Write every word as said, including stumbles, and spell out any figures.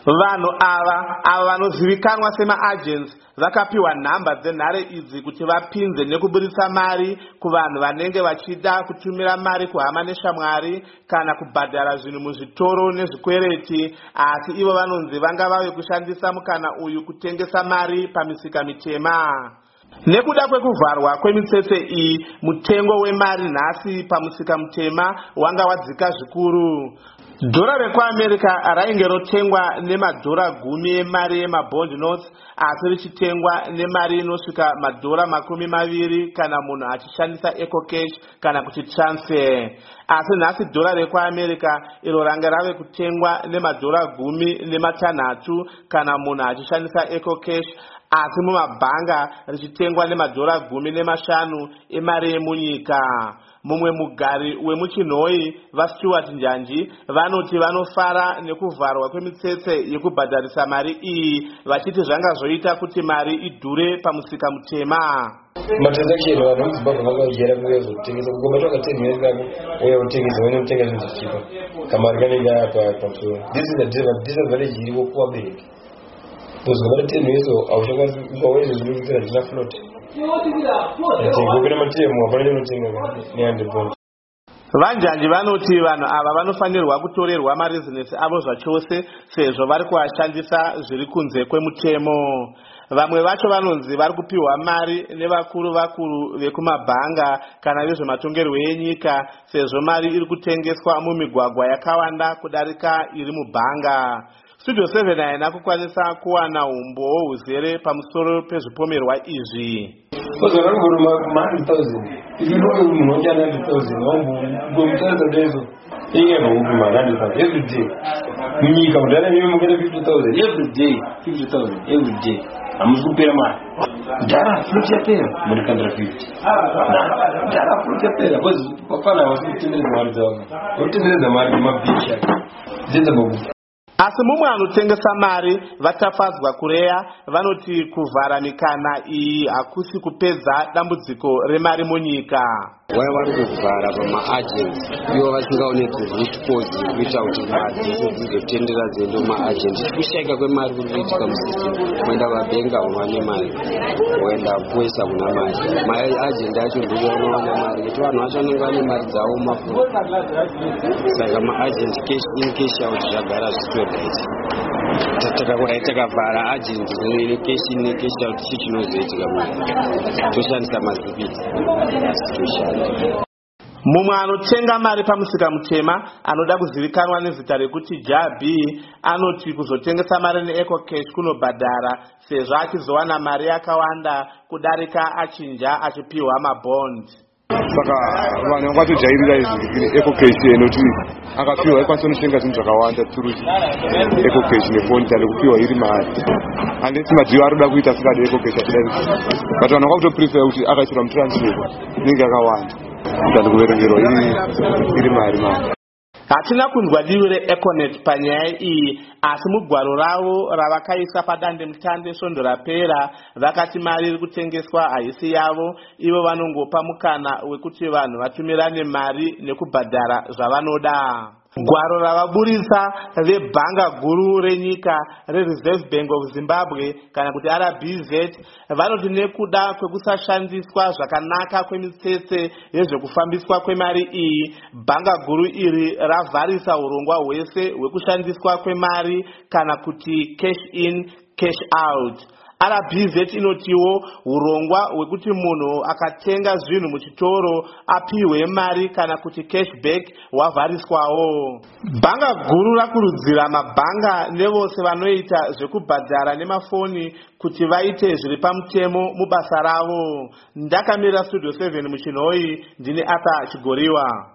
Vanhu ava ava vanozivikanwa sema-agents vakapiwa nhamba dzenhare idzi kuti vapinze nekuburitsa mari kuvanhu vanenge vachida kutumira mari kuhama neshamwari kana kubhadhara zvinhu muzvitoro nezvikwereti, asi ivo vanonzi vanga vave kushandisa mukana uyu kutengesa mari pamisika mitema. Nekuda kwekuvharwa kwemitsetse iyi, mutengo wemari nhasi pamusika mutema wanga wadzika zvikuru. Dhora rekuAmerica rainge rotengwa nemadhora gumi emari yemabond notes, asi richitengwa nemari inosvika madhora makumi maviri kana munhu achishandisa eco cash kana kuti transfer. Asi nhasi dhora rekuAmerica iro ranga rave kutengwa nemadhora gumi nematanhatu kana munhu achishandisa eco cash, asi mumabhanga richitengwa nemadhora gumi nemashanu emari yemunyika. Mumwe mugari wemuchinhoi vaStuart Njanji vanoti vanofara nekuvharwa kwemitsetse yekubhadharisa mari iyi, vachiti zvanga zvoita kuti mari idhure pamusika mutema. Matransaction vanhu dzibva vakajera kuya zvotengesa kugoma twakatenhera uya kutengesa vane kutenga zvinhu zvichipa kamari kanenge apa pamusoro. This is the disadvantage iripo kuvabereki. Kuzwa vanotenhesa hauchakwanisi ukaweza zvinokuitira zvina float. Vanjanji vanoti vanhu ava vanofanirwa kutorerwa marezinesi avo zvachose sezvo vari kuashandisa zviri kunze kwemutemo. Vamwe vacho vanonzi vari kupiwa mari nevakuru vakuru vekumabhanga kana vezvematongerwo enyika, sezvo mari iri kutengeswa mumigwagwa yakawanda kudarika iri mubhanga. Studio seven haina kukwanisa kuwana umbowo huzere pamusoro pezvipomerwa izvi. Because I go to my one hundred thousand. If you know you want one hundred thousand, go to the days. You have to my one hundred thousand every day. Me come down and you get fifty thousand every day. Fifty thousand every day. I'm going to pay my. Dara float your pay. Money can drop fifty. Dara float your pay. Because Papa was fifteen minutes more job. Fifteen minutes the money my bitch. This is the book. Asi mumwe anotengesa mari vatafadzwa kureya vanoti kuvhara mikana iyi hakusi kupedza dambudziko remari munyika. Waya vari kuvhara pama-agents ivo vasingaonedzi root cause kuita kuti mari dzizotendera dzendo ma-agents. Kushaika kwemari kuri kuitika musystem, kuenda vabhenga unowane mari, kuenda kuisa kuna mari. Ma-agent acho ndivo anowana mari kuti vanhu vacho vanenge vane mari dzavo mafoni. Saka ma-agent cash in cash out zvagara zvitori takakura takavhara agents cash in cash out chichinozoitika munyika toshandisa mazipiti toshanda. Mumwe anotenga mari pamusika mutema anoda kuzivikanwa nezita rekuti Jabi anoti kuzotengesa mari neeco cash kunobhadhara sezvo achizowana mari yakawanda kudarika achinja achipiwa mabond. Saka vanhu vangatojairira izvi eco cash nekuti akapiwa ikwanisa kunotenga zvinhu zvakawanda through eco cash nefoni tani kupiwa iri mari. Handiti madziyo arikuda kuita sikade eco cash achida but vanhu vakakutoprefer kuti akaisirwa mutransfer inenge yakawanda tani kuverengerwa iri mari mari. Hatina kunzwa divi reEconet panyaya iyi, asi mugwaro ravo ravakaisa padande mutande svondo rapera vakati mari iri kutengeswa haisi yavo, ivo vanongopa mukana wekuti vanhu vatumirane mari nekubhadhara zvavanoda. Gwaro ravaburitsa vebhanga guru renyika reReserve Bank of Zimbabwe kana kuti R B Z vanoti nekuda kwekusashandiswa zvakanaka kwemitsetse yezvekufambiswa kwemari iyi, bhanga guru iri ravharisa urongwa hwese hwekushandiswa kwemari kana kuti cash in cash out. R B Z inotiwo urongwa hwekuti munhu akatenga zvinhu muchitoro apiwe mari kana kuti cashback wavhariswawo. Bhanga guru rakurudzira mabhanga nevose vanoita zvekubhadhara nemafoni kuti vaite zviri pamutemo mubasa ravo. Ndakamira Studio seven muchinhoi, ndini Arthur Chigoriwa.